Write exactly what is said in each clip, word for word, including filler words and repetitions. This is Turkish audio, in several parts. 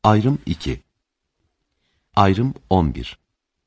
Ayrım iki. Ayrım on bir.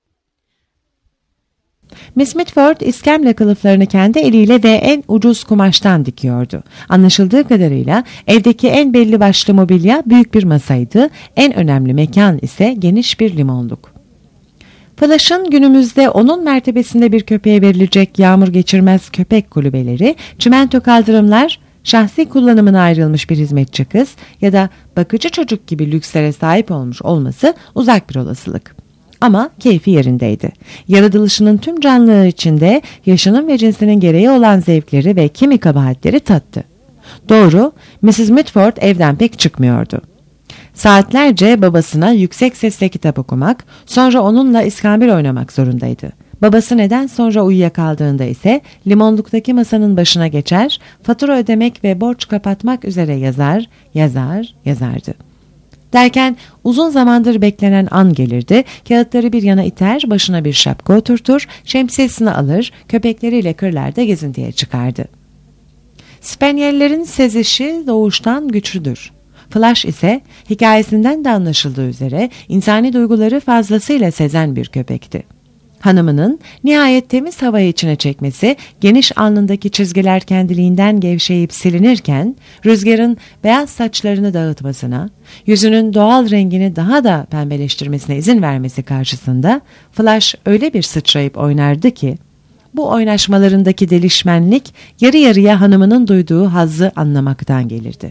Miss Mitford iskemle kılıflarını kendi eliyle ve en ucuz kumaştan dikiyordu. Anlaşıldığı kadarıyla evdeki en belli başlı mobilya büyük bir masaydı, en önemli mekan ise geniş bir limonluk. Flash'ın günümüzde onun mertebesinde bir köpeğe verilecek yağmur geçirmez köpek kulübeleri, çimento kaldırımlar, şahsi kullanımına ayrılmış bir hizmetçi kız ya da bakıcı çocuk gibi lükslere sahip olmuş olması uzak bir olasılık. Ama keyfi yerindeydi. Yaratılışının tüm canlılığı içinde yaşının ve cinsinin gereği olan zevkleri ve kimi kabahatleri tattı. Doğru, missus Mitford evden pek çıkmıyordu. Saatlerce babasına yüksek sesle kitap okumak, sonra onunla iskambil oynamak zorundaydı. Babası neden sonra uyuyakaldığında ise limonluktaki masanın başına geçer, fatura ödemek ve borç kapatmak üzere yazar, yazar, yazardı. Derken uzun zamandır beklenen an gelirdi, kağıtları bir yana iter, başına bir şapka oturtur, şemsiyesini alır, köpekleriyle kırlarda gezintiye çıkardı. Spanyellerin sezişi doğuştan güçlüdür. Flash ise hikayesinden de anlaşıldığı üzere insani duyguları fazlasıyla sezen bir köpekti. Hanımının nihayet temiz havayı içine çekmesi, geniş alnındaki çizgiler kendiliğinden gevşeyip silinirken, rüzgarın beyaz saçlarını dağıtmasına, yüzünün doğal rengini daha da pembeleştirmesine izin vermesi karşısında, Flash öyle bir sıçrayıp oynardı ki, bu oynaşmalarındaki delişmenlik yarı yarıya hanımının duyduğu hazzı anlamaktan gelirdi.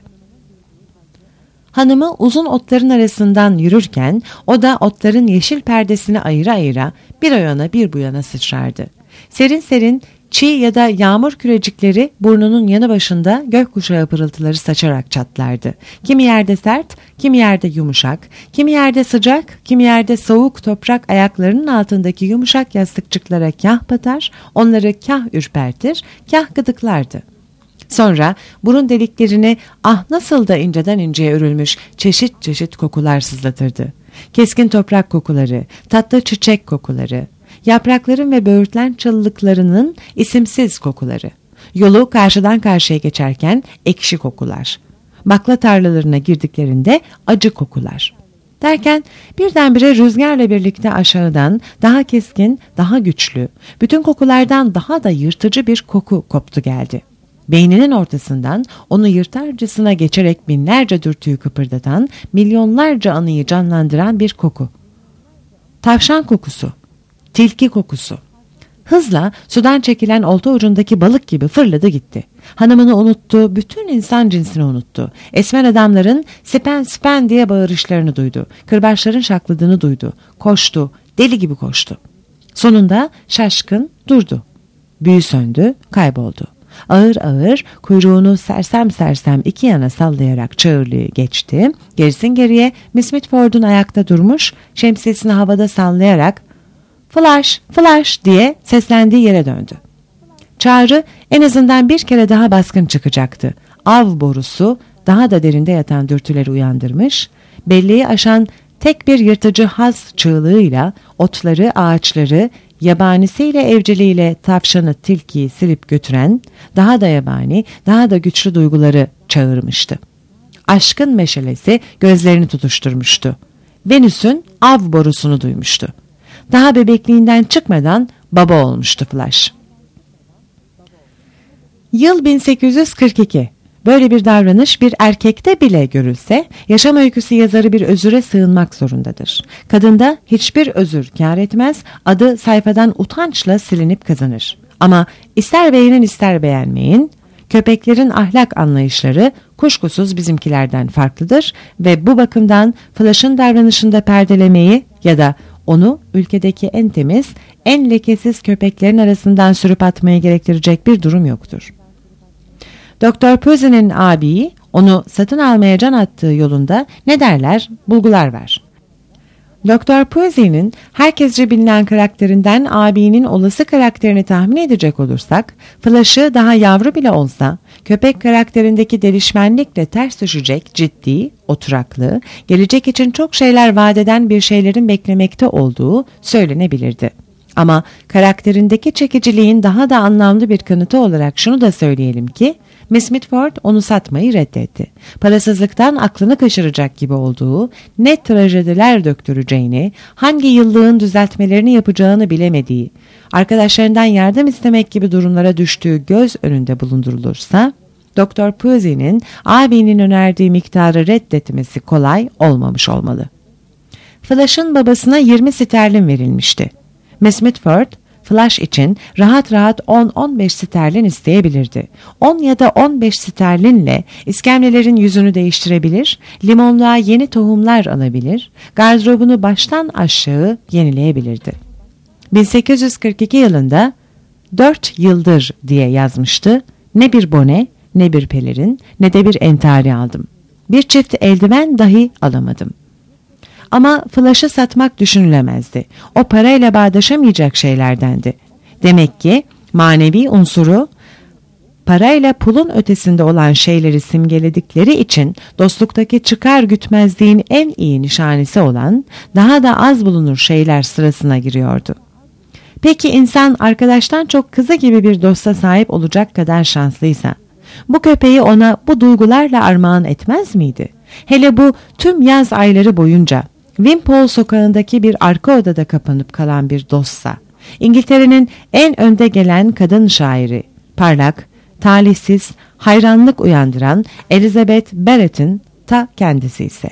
Hanımı uzun otların arasından yürürken o da otların yeşil perdesini ayıra ayıra bir o yana bir bu yana sıçrardı. Serin serin çiğ ya da yağmur kürecikleri burnunun yanı başında gökkuşağı pırıltıları saçarak çatlardı. Kimi yerde sert, kimi yerde yumuşak, kimi yerde sıcak, kimi yerde soğuk toprak ayaklarının altındaki yumuşak yastıkçıklara kah batar, onları kah ürpertir, kah gıdıklardı. Sonra burun deliklerini ah nasıl da inceden inceye örülmüş çeşit çeşit kokular sızlatırdı. Keskin toprak kokuları, tatlı çiçek kokuları, yaprakların ve böğürtlen çalılıklarının isimsiz kokuları, yolu karşıdan karşıya geçerken ekşi kokular, bakla tarlalarına girdiklerinde acı kokular. Derken birdenbire rüzgarla birlikte aşağıdan daha keskin, daha güçlü, bütün kokulardan daha da yırtıcı bir koku koptu geldi. Beyninin ortasından onu yırtarcasına geçerek binlerce dürtüyü kıpırdatan, milyonlarca anıyı canlandıran bir koku. Tavşan kokusu, tilki kokusu. Hızla sudan çekilen olta ucundaki balık gibi fırladı gitti. Hanımını unuttu, bütün insan cinsini unuttu. Esmer adamların sipen sipen diye bağırışlarını duydu. Kırbaçların şakladığını duydu. Koştu, deli gibi koştu. Sonunda şaşkın durdu. Büyü söndü, kayboldu. Ağır ağır kuyruğunu sersem sersem iki yana sallayarak çağırlığı geçti. Gerisin geriye Miss Mitford'un ayakta durmuş, şemsiyesini havada sallayarak "Flash, Flash" diye seslendiği yere döndü. Çağrı en azından bir kere daha baskın çıkacaktı. Av borusu daha da derinde yatan dürtüleri uyandırmış, belleği aşan tek bir yırtıcı haz çığlığıyla otları, ağaçları, yabanisiyle evciliğiyle tavşanı, tilkiyi silip götüren daha da yabani, daha da güçlü duyguları çağırmıştı. Aşkın meşalesi gözlerini tutuşturmuştu. Venüs'ün av borusunu duymuştu. Daha bebekliğinden çıkmadan baba olmuştu Flash. Yıl bin sekiz yüz kırk iki. Böyle bir davranış bir erkekte bile görülse yaşam öyküsü yazarı bir özüre sığınmak zorundadır. Kadında hiçbir özür kâr etmez, adı sayfadan utançla silinip kazanır. Ama ister beğenin ister beğenmeyin, köpeklerin ahlak anlayışları kuşkusuz bizimkilerden farklıdır ve bu bakımdan Flash'ın davranışında perdelemeyi ya da onu ülkedeki en temiz, en lekesiz köpeklerin arasından sürüp atmayı gerektirecek bir durum yoktur. Doktor Pusey'nin abiyi onu satın almaya can attığı yolunda ne derler bulgular var. Doktor Pusey'nin herkesce bilinen karakterinden abinin olası karakterini tahmin edecek olursak, Flash'ı daha yavru bile olsa köpek karakterindeki delişmenlikle ters düşecek ciddi, oturaklı, gelecek için çok şeyler vaat eden bir şeylerin beklemekte olduğu söylenebilirdi. Ama karakterindeki çekiciliğin daha da anlamlı bir kanıtı olarak şunu da söyleyelim ki, Miss Mitford onu satmayı reddetti. Parasızlıktan aklını kaçıracak gibi olduğu, ne trajediler döktüreceğini, hangi yıllığın düzeltmelerini yapacağını bilemediği, arkadaşlarından yardım istemek gibi durumlara düştüğü göz önünde bulundurulursa, Doktor Pusey'nin abinin önerdiği miktarı reddetmesi kolay olmamış olmalı. Flash'ın babasına yirmi sterlin verilmişti. Miss Mitford, Flash için rahat rahat on on beş sterlin isteyebilirdi. on ya da on beş sterlinle iskemlelerin yüzünü değiştirebilir, limonluğa yeni tohumlar alabilir, gardırobunu baştan aşağı yenileyebilirdi. bin sekiz yüz kırk iki yılında dört yıldır diye yazmıştı. Ne bir bone, ne bir pelerin, ne de bir entari aldım. Bir çift eldiven dahi alamadım. Ama Flash'ı satmak düşünülemezdi. O parayla bağdaşamayacak şeylerdendi. Demek ki manevi unsuru parayla pulun ötesinde olan şeyleri simgeledikleri için dostluktaki çıkar gütmezliğin en iyi nişanesi olan daha da az bulunur şeyler sırasına giriyordu. Peki insan arkadaştan çok kızı gibi bir dosta sahip olacak kadar şanslıysa, bu köpeği ona bu duygularla armağan etmez miydi? Hele bu tüm yaz ayları boyunca Wimpole sokağındaki bir arka odada kapanıp kalan bir dostsa, İngiltere'nin en önde gelen kadın şairi, parlak, talihsiz, hayranlık uyandıran Elizabeth Barrett'in ta kendisi ise.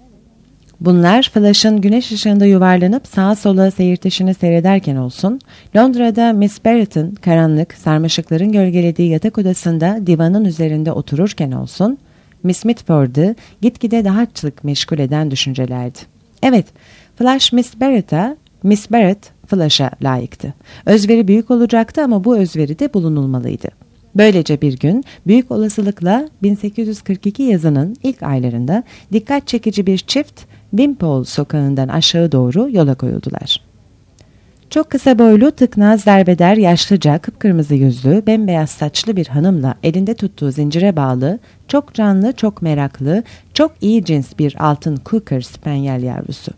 Bunlar Flash'ın güneş ışığında yuvarlanıp sağa sola seyirtişini seyrederken olsun, Londra'da Miss Barrett'in karanlık, sarmaşıkların gölgelediği yatak odasında divanın üzerinde otururken olsun, Miss Mitford'u gitgide daha çok meşgul eden düşüncelerdi. Evet, Flash Miss Barrett'a, Miss Barrett Flash'a layıktı. Özveri büyük olacaktı ama bu özveri de bulunulmalıydı. Böylece bir gün büyük olasılıkla bin sekiz yüz kırk iki yazının ilk aylarında dikkat çekici bir çift Wimpole sokağından aşağı doğru yola koyuldular. Çok kısa boylu, tıknaz, derbeder, yaşlıca, kıpkırmızı yüzlü, bembeyaz saçlı bir hanımla elinde tuttuğu zincire bağlı, çok canlı, çok meraklı, çok iyi cins bir altın Cocker Spaniel yavrusu.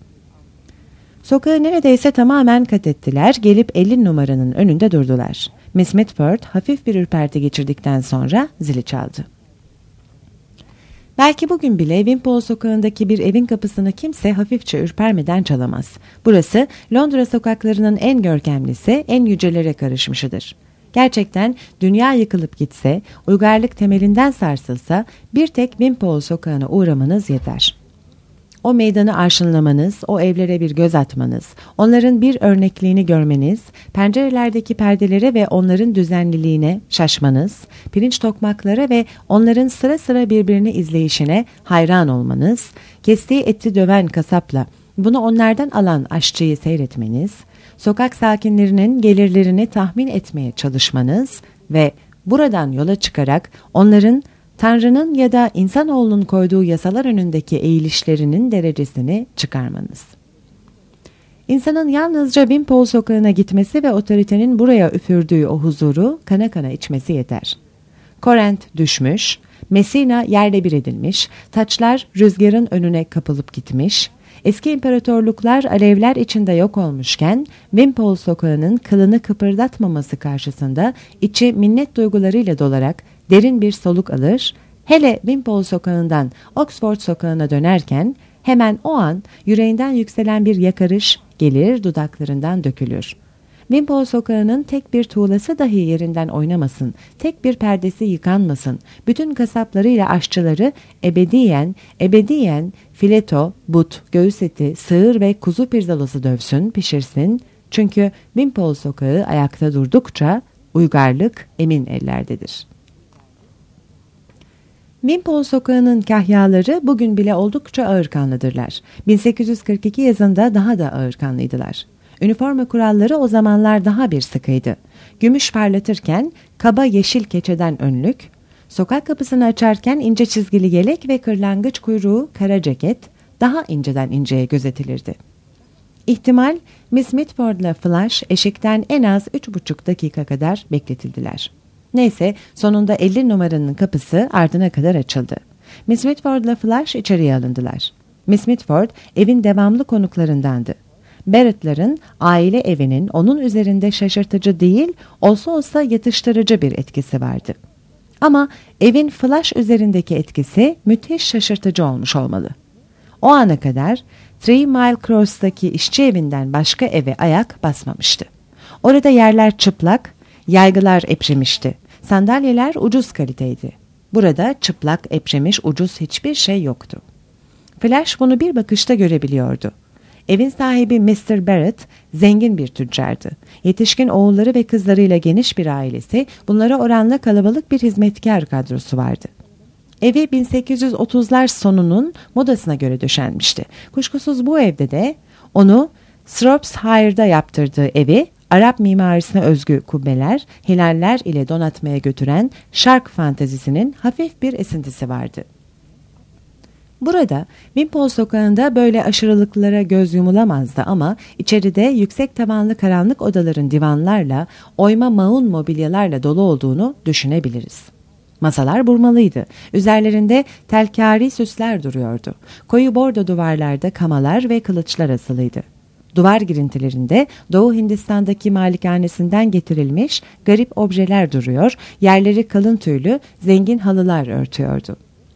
Sokağı neredeyse tamamen kat ettiler, gelip elli numaranın önünde durdular. Miss Mitford hafif bir ürperti geçirdikten sonra zili çaldı. Belki bugün bile Wimpole sokağındaki bir evin kapısını kimse hafifçe ürpermeden çalamaz. Burası Londra sokaklarının en görkemlisi, en yücelere karışmışıdır. Gerçekten dünya yıkılıp gitse, uygarlık temelinden sarsılsa bir tek Wimpole sokağına uğramanız yeter. O meydanı arşınlamanız, o evlere bir göz atmanız, onların bir örnekliğini görmeniz, pencerelerdeki perdelere ve onların düzenliliğine şaşmanız, pirinç tokmaklara ve onların sıra sıra birbirini izleyişine hayran olmanız, kestiği eti döven kasapla bunu onlardan alan aşçıyı seyretmeniz, sokak sakinlerinin gelirlerini tahmin etmeye çalışmanız ve buradan yola çıkarak onların Tanrı'nın ya da insanoğlunun koyduğu yasalar önündeki eğilişlerinin derecesini çıkarmanız. İnsanın yalnızca Wimpole sokağına gitmesi ve otoritenin buraya üfürdüğü o huzuru kana kana içmesi yeter. Korent düşmüş, Messina yerle bir edilmiş, taçlar rüzgarın önüne kapılıp gitmiş, eski imparatorluklar alevler içinde yok olmuşken Wimpole sokağının kılını kıpırdatmaması karşısında içi minnet duygularıyla dolarak derin bir soluk alır, hele Wimpole sokağından Oxford sokağına dönerken hemen o an yüreğinden yükselen bir yakarış gelir, dudaklarından dökülür. Wimpole sokağının tek bir tuğlası dahi yerinden oynamasın, tek bir perdesi yıkanmasın, bütün kasaplarıyla aşçıları ebediyen, ebediyen fileto, but, göğüs eti, sığır ve kuzu pirzolası dövsün, pişirsin. Çünkü Wimpole sokağı ayakta durdukça uygarlık emin ellerdedir. Wimpole sokağının kahyaları bugün bile oldukça ağırkanlıdırlar. bin sekiz yüz kırk iki yazında daha da ağırkanlıydılar. Üniforma kuralları o zamanlar daha bir sıkıydı. Gümüş parlatırken kaba yeşil keçeden önlük, sokak kapısını açarken ince çizgili yelek ve kırlangıç kuyruğu kara ceket daha inceden inceye gözetilirdi. İhtimal Miss Mitford'la Flash eşikten en az üç buçuk dakika kadar bekletildiler. Neyse sonunda elli numaranın kapısı ardına kadar açıldı. Miss Mitford'la Flash içeriye alındılar. Miss Mitford evin devamlı konuklarındandı. Barrett'ların aile evinin onun üzerinde şaşırtıcı değil, olsa olsa yatıştırıcı bir etkisi vardı. Ama evin Flash üzerindeki etkisi müthiş şaşırtıcı olmuş olmalı. O ana kadar Three Mile Cross'taki işçi evinden başka eve ayak basmamıştı. Orada yerler çıplak, yaygılar epremişti. Sandalyeler ucuz kaliteydi. Burada çıplak, epremiş, ucuz hiçbir şey yoktu. Flash bunu bir bakışta görebiliyordu. Evin sahibi mister Barrett zengin bir tüccardı. Yetişkin oğulları ve kızlarıyla geniş bir ailesi, bunlara oranla kalabalık bir hizmetkar kadrosu vardı. Evi bin sekiz yüz otuzlar sonunun modasına göre döşenmişti. Kuşkusuz bu evde de onu Shropshire'da yaptırdığı evi Arap mimarisine özgü kubbeler, hilaller ile donatmaya götüren şark fantezisinin hafif bir esintisi vardı. Burada Wimpole sokağında böyle aşırılıklara göz yumulamazdı ama içeride yüksek tavanlı karanlık odaların divanlarla, oyma maun mobilyalarla dolu olduğunu düşünebiliriz. Masalar burmalıydı. Üzerlerinde telkari süsler duruyordu. Koyu bordo duvarlarda kamalar ve kılıçlar asılıydı. Duvar girintilerinde Doğu Hindistan'daki malikanesinden getirilmiş garip objeler duruyor, yerleri kalın tüylü, zengin halılar örtüyordu.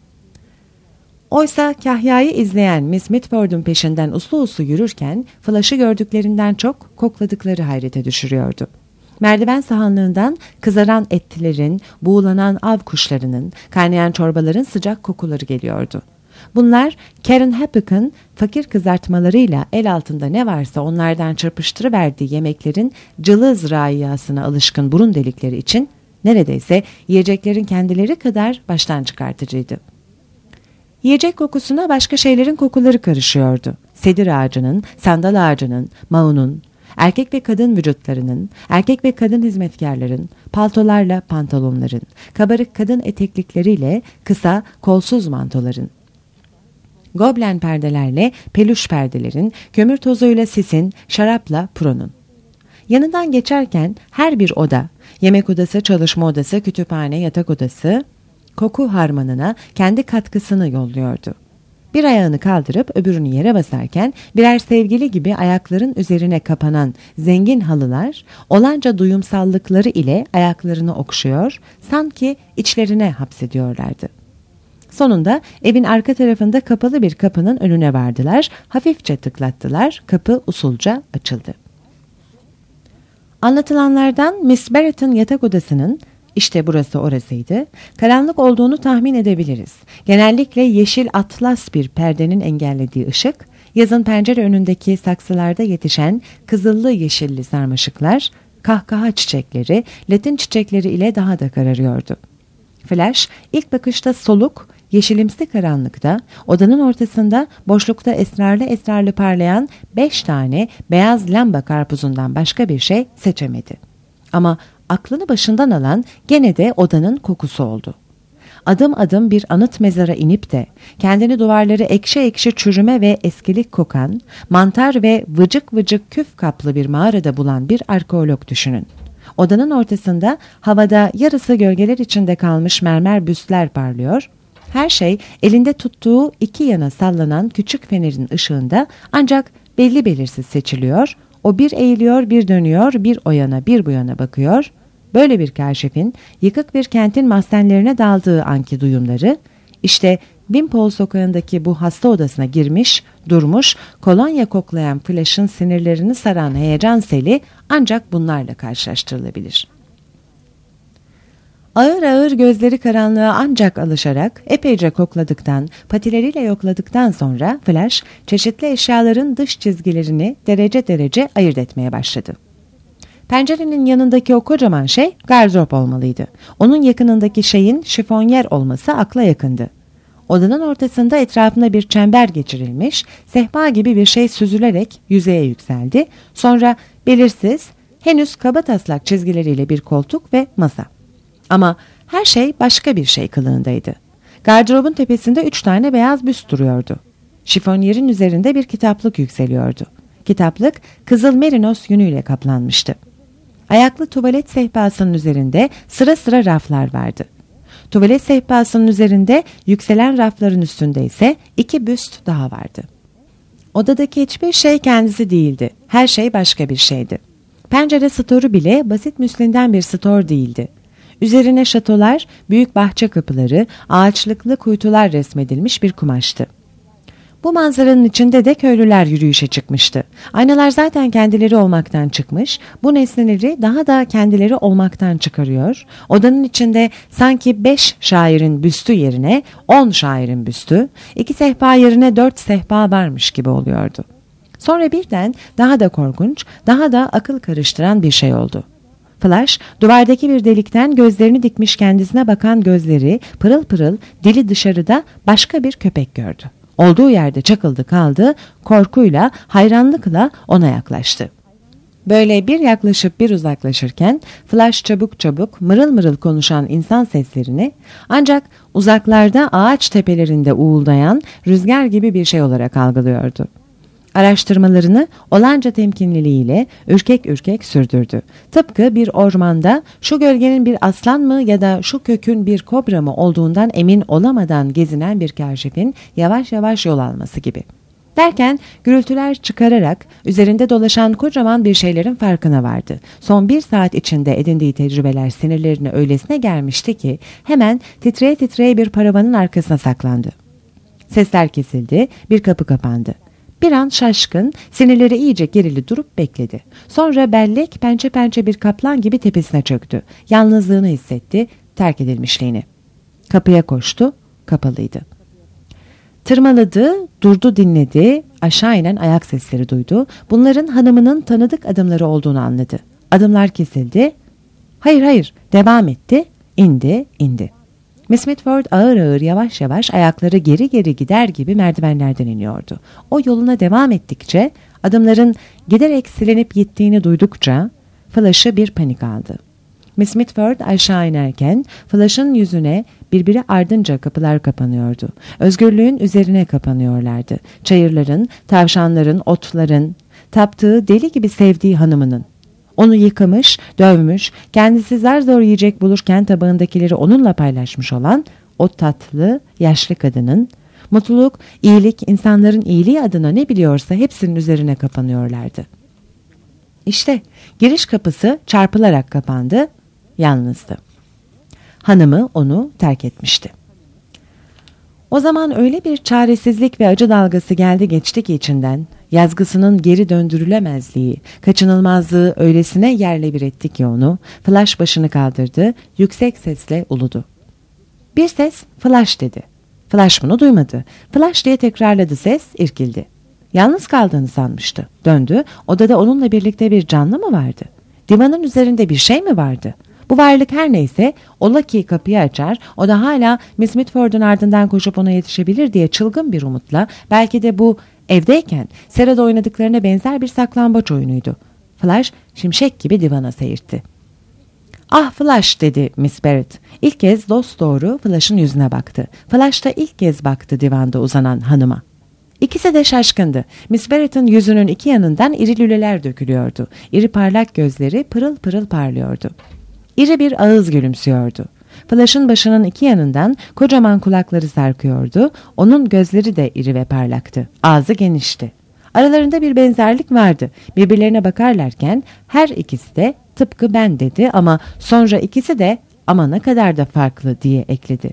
Oysa Kahya'yı izleyen Miss Mitford'un peşinden uslu uslu yürürken Flash'ı gördüklerinden çok kokladıkları hayrete düşürüyordu. Merdiven sahanlığından kızaran etlerin, buğulanan av kuşlarının, kaynayan çorbaların sıcak kokuları geliyordu. Bunlar Karen Hapgood'un fakir kızartmalarıyla el altında ne varsa onlardan çırpıştırıverdiği yemeklerin cılız raiyasına alışkın burun delikleri için neredeyse yiyeceklerin kendileri kadar baştan çıkartıcıydı. Yiyecek kokusuna başka şeylerin kokuları karışıyordu. Sedir ağacının, sandal ağacının, maunun, erkek ve kadın vücutlarının, erkek ve kadın hizmetkarların, paltolarla pantolonların, kabarık kadın eteklikleriyle kısa, kolsuz mantoların, goblen perdelerle peluş perdelerin, kömür tozuyla sisin, şarapla pronun. Yanından geçerken her bir oda, yemek odası, çalışma odası, kütüphane, yatak odası, koku harmanına kendi katkısını yolluyordu. Bir ayağını kaldırıp öbürünü yere basarken birer sevgili gibi ayakların üzerine kapanan zengin halılar olanca duyumsallıkları ile ayaklarını okşuyor, sanki içlerine hapsediyorlardı. Sonunda evin arka tarafında kapalı bir kapının önüne vardılar, hafifçe tıklattılar, kapı usulca açıldı. Anlatılanlardan Miss Barrett'ın yatak odasının, İşte burası orasıydı, karanlık olduğunu tahmin edebiliriz. Genellikle yeşil atlas bir perdenin engellediği ışık, yazın pencere önündeki saksılarda yetişen kızıllı yeşilli sarmaşıklar, kahkaha çiçekleri, latin çiçekleri ile daha da kararıyordu. Flash ilk bakışta soluk, yeşilimsi karanlıkta, odanın ortasında boşlukta esrarlı esrarlı parlayan beş tane beyaz lamba karpuzundan başka bir şey seçemedi. Ama aklını başından alan gene de odanın kokusu oldu. Adım adım bir anıt mezara inip de kendini duvarları ekşi ekşi çürüme ve eskilik kokan, mantar ve vıcık vıcık küf kaplı bir mağarada bulan bir arkeolog düşünün. Odanın ortasında havada yarısı gölgeler içinde kalmış mermer büstler parlıyor. Her şey elinde tuttuğu iki yana sallanan küçük fenerin ışığında ancak belli belirsiz seçiliyor. O bir eğiliyor, bir dönüyor, bir o yana, bir bu yana bakıyor. Böyle bir kaşifin yıkık bir kentin mahzenlerine daldığı anki duyumları, işte Wimpole sokağındaki bu hasta odasına girmiş, durmuş, kolonya koklayan Flash'ın sinirlerini saran heyecan seli ancak bunlarla karşılaştırılabilir. Ağır ağır gözleri karanlığa ancak alışarak epeyce kokladıktan, patileriyle yokladıktan sonra Flash çeşitli eşyaların dış çizgilerini derece derece ayırt etmeye başladı. Pencerenin yanındaki o kocaman şey gardırop olmalıydı. Onun yakınındaki şeyin şifonyer olması akla yakındı. Odanın ortasında etrafına bir çember geçirilmiş, sehpa gibi bir şey süzülerek yüzeye yükseldi. Sonra belirsiz, henüz kabataslak çizgileriyle bir koltuk ve masa. Ama her şey başka bir şey kılığındaydı. Gardırobun tepesinde üç tane beyaz büst duruyordu. Şifonyerin üzerinde bir kitaplık yükseliyordu. Kitaplık kızıl merinos yünüyle kaplanmıştı. Ayaklı tuvalet sehpasının üzerinde sıra sıra raflar vardı. Tuvalet sehpasının üzerinde yükselen rafların üstünde ise iki büst daha vardı. Odadaki hiçbir şey kendisi değildi. Her şey başka bir şeydi. Pencere storu bile basit müslinden bir stor değildi. Üzerine şatolar, büyük bahçe kapıları, ağaçlıklı kuytular resmedilmiş bir kumaştı. Bu manzaranın içinde de köylüler yürüyüşe çıkmıştı. Aynalar zaten kendileri olmaktan çıkmış, bu nesneleri daha da kendileri olmaktan çıkarıyor. Odanın içinde sanki beş şairin büstü yerine on şairin büstü, iki sehpa yerine dört sehpa varmış gibi oluyordu. Sonra birden daha da korkunç, daha da akıl karıştıran bir şey oldu. Flash, duvardaki bir delikten gözlerini dikmiş kendisine bakan gözleri pırıl pırıl, dili dışarıda başka bir köpek gördü. Olduğu yerde çakıldı kaldı, korkuyla, hayranlıkla ona yaklaştı. Böyle bir yaklaşıp bir uzaklaşırken Flash çabuk çabuk mırıl mırıl konuşan insan seslerini ancak uzaklarda ağaç tepelerinde uğuldayan rüzgar gibi bir şey olarak algılıyordu. Araştırmalarını olanca temkinliliğiyle ürkek ürkek sürdürdü. Tıpkı bir ormanda şu gölgenin bir aslan mı ya da şu kökün bir kobra mı olduğundan emin olamadan gezinen bir kâşifin yavaş yavaş yol alması gibi. Derken gürültüler çıkararak üzerinde dolaşan kocaman bir şeylerin farkına vardı. Son bir saat içinde edindiği tecrübeler sinirlerine öylesine gelmişti ki hemen titreye titreye bir paravanın arkasına saklandı. Sesler kesildi, bir kapı kapandı. Bir an şaşkın, sinirleri iyice gerili durup bekledi. Sonra bellek pençe pençe bir kaplan gibi tepesine çöktü. Yalnızlığını hissetti, terk edilmişliğini. Kapıya koştu, kapalıydı. Tırmaladı, durdu dinledi, aşağı inen ayak sesleri duydu. Bunların hanımının tanıdık adımları olduğunu anladı. Adımlar kesildi. Hayır hayır, devam etti, indi, indi. Miss Mitford ağır ağır yavaş yavaş ayakları geri geri gider gibi merdivenlerden iniyordu. O yoluna devam ettikçe, adımların giderek silinip gittiğini duydukça Flash'ı bir panik aldı. Miss Mitford aşağı inerken Flash'ın yüzüne birbiri ardınca kapılar kapanıyordu. Özgürlüğün üzerine kapanıyorlardı. Çayırların, tavşanların, otların, taptığı deli gibi sevdiği hanımının. Onu yıkamış, dövmüş, kendisi zar zor yiyecek bulurken tabağındakileri onunla paylaşmış olan o tatlı, yaşlı kadının, mutluluk, iyilik, insanların iyiliği adına ne biliyorsa hepsinin üzerine kapanıyorlardı. İşte giriş kapısı çarpılarak kapandı, yalnızdı. Hanımı onu terk etmişti. O zaman öyle bir çaresizlik ve acı dalgası geldi geçti ki içinden, yazgısının geri döndürülemezliği, kaçınılmazlığı öylesine yerle bir etti ki onu, Flash başını kaldırdı, yüksek sesle uludu. Bir ses Flash dedi. Flash bunu duymadı. Flash diye tekrarladı, ses irkildi. Yalnız kaldığını sanmıştı. Döndü, odada onunla birlikte bir canlı mı vardı? Divanın üzerinde bir şey mi vardı? Bu varlık her neyse, ola ki kapıyı açar, o da hala Miss Mitford'un ardından koşup ona yetişebilir diye çılgın bir umutla, belki de bu evdeyken serada oynadıklarına benzer bir saklambaç oyunuydu. Flash şimşek gibi divana seyirtti. "Ah Flash," dedi Miss Barrett. İlk kez dosdoğru Flash'ın yüzüne baktı. Flash da ilk kez baktı divanda uzanan hanıma. İkisi de şaşkındı. Miss Barrett'ın yüzünün iki yanından iri lüleler dökülüyordu. İri parlak gözleri pırıl pırıl parlıyordu. İri bir ağız gülümsüyordu. Flash'ın başının iki yanından kocaman kulakları sarkıyordu. Onun gözleri de iri ve parlaktı. Ağzı genişti. Aralarında bir benzerlik vardı. Birbirlerine bakarlarken her ikisi de tıpkı ben dedi ama sonra ikisi de ama ne kadar da farklı diye ekledi.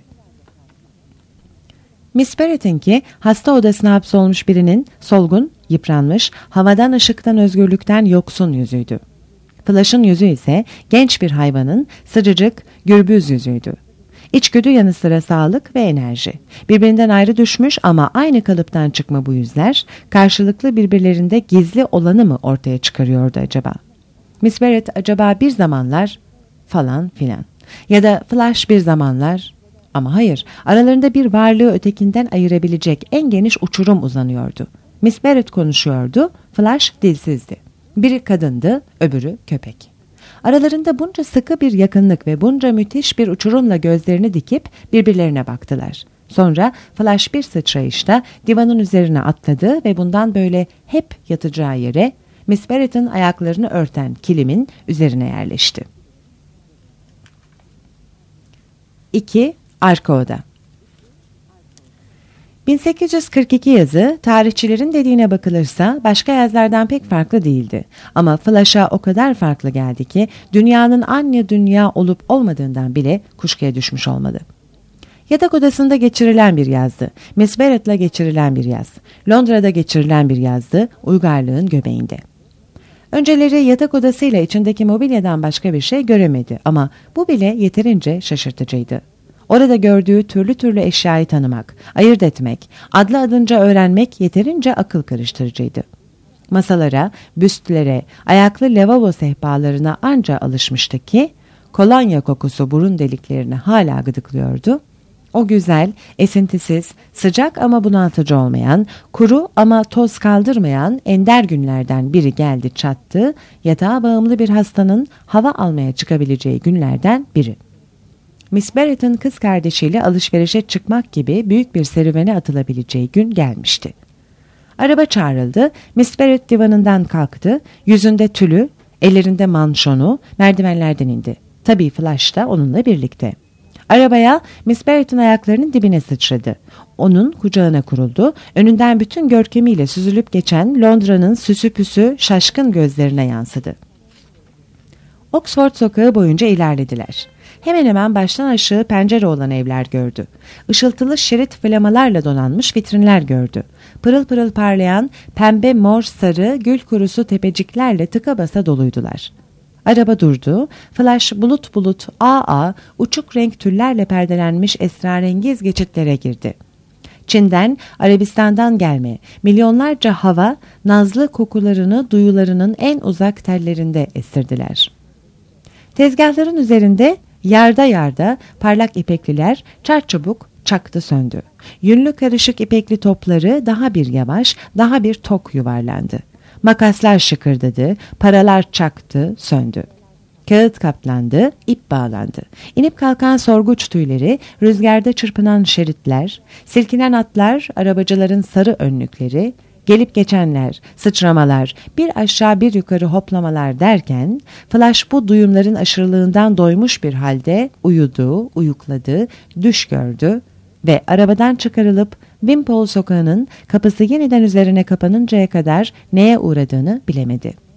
Miss Barrett'inki hasta odasına hapsolmuş birinin solgun, yıpranmış, havadan, ışıktan, özgürlükten yoksun yüzüydü. Flash'ın yüzü ise genç bir hayvanın sıcacık, gürbüz yüzüydü. İçgüdü yanı sıra sağlık ve enerji. Birbirinden ayrı düşmüş ama aynı kalıptan çıkma bu yüzler, karşılıklı birbirlerinde gizli olanı mı ortaya çıkarıyordu acaba? Miss Barrett acaba bir zamanlar falan filan ya da Flash bir zamanlar, ama hayır, aralarında bir varlığı ötekinden ayırabilecek en geniş uçurum uzanıyordu. Miss Barrett konuşuyordu, Flash dilsizdi. Biri kadındı, öbürü köpek. Aralarında bunca sıkı bir yakınlık ve bunca müthiş bir uçurumla gözlerini dikip birbirlerine baktılar. Sonra Flash bir sıçrayışta divanın üzerine atladı ve bundan böyle hep yatacağı yere, Miss Barrett'ın ayaklarını örten kilimin üzerine yerleşti. iki. Arka oda. bin sekiz yüz kırk iki yazı tarihçilerin dediğine bakılırsa başka yazlardan pek farklı değildi. Ama Flash'a o kadar farklı geldi ki dünyanın aynı dünya olup olmadığından bile kuşkuya düşmüş olmalı. Yatak odasında geçirilen bir yazdı. Miss Barrett'la geçirilen bir yaz. Londra'da geçirilen bir yazdı. Uygarlığın göbeğinde. Önceleri yatak odasıyla içindeki mobilyadan başka bir şey göremedi ama bu bile yeterince şaşırtıcıydı. Orada gördüğü türlü türlü eşyayı tanımak, ayırt etmek, adlı adınca öğrenmek yeterince akıl karıştırıcıydı. Masalara, büstlere, ayaklı lavabo sehpalarına anca alışmıştı ki kolonya kokusu burun deliklerini hala gıdıklıyordu. O güzel, esintisiz, sıcak ama bunaltıcı olmayan, kuru ama toz kaldırmayan ender günlerden biri geldi çattı, yatağa bağımlı bir hastanın hava almaya çıkabileceği günlerden biri. Miss Barrett'ın kız kardeşiyle alışverişe çıkmak gibi büyük bir serüvene atılabileceği gün gelmişti. Araba çağrıldı, Miss Barrett divanından kalktı, yüzünde tülü, ellerinde manşonu, merdivenlerden indi. Tabii Flash da onunla birlikte. Arabaya Miss Barrett'ın ayaklarının dibine sıçradı. Onun kucağına kuruldu, önünden bütün görkemiyle süzülüp geçen Londra'nın süsü püsü şaşkın gözlerine yansıdı. Oxford sokağı boyunca ilerlediler. Hemen hemen baştan aşağı pencere olan evler gördü. Işıltılı şerit flamalarla donanmış vitrinler gördü. Pırıl pırıl parlayan pembe, mor, sarı, gül kurusu tepeciklerle tıka basa doluydular. Araba durdu. Flash bulut bulut aa uçuk renk tüllerle perdelenmiş esrarengiz geçitlere girdi. Çin'den, Arabistan'dan gelme milyonlarca hava nazlı kokularını duyularının en uzak tellerinde estirdiler. Tezgahların üzerinde yarda yarda parlak ipekliler çarçabuk çaktı söndü. Yünlü karışık ipekli topları daha bir yavaş, daha bir tok yuvarlandı. Makaslar şıkırdadı, paralar çaktı, söndü. Kağıt kaplandı, ip bağlandı. İnip kalkan sorguç tüyleri, rüzgarda çırpınan şeritler, silkinen atlar, arabacıların sarı önlükleri, gelip geçenler, sıçramalar, bir aşağı bir yukarı hoplamalar derken, Flash bu duyumların aşırılığından doymuş bir halde uyudu, uyukladı, düş gördü ve arabadan çıkarılıp Wimpole sokağının kapısı yeniden üzerine kapanıncaya kadar neye uğradığını bilemedi.